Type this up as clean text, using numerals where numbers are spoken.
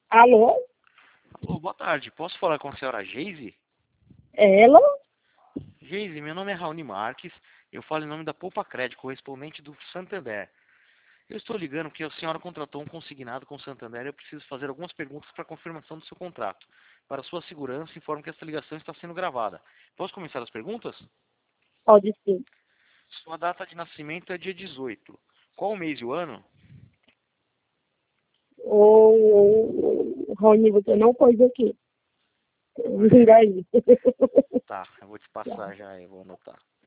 Alô? Alô, boa tarde. Posso falar com a senhora Geise? É ela? Geise, meu nome é Raoni Marques. Eu falo em nome da Poupa Crédito, correspondente do Santander. Eu estou ligando porque a senhora contratou um consignado com o Santander e eu preciso fazer algumas perguntas para confirmação do seu contrato. Para sua segurança, informo que esta ligação está sendo gravada. Posso começar as perguntas? Pode sim. Sua data de nascimento é dia 18. Qual o mês e o ano? Rony, você não pôs aqui. Vira aí. Tá, eu vou te passar já, eu vou anotar.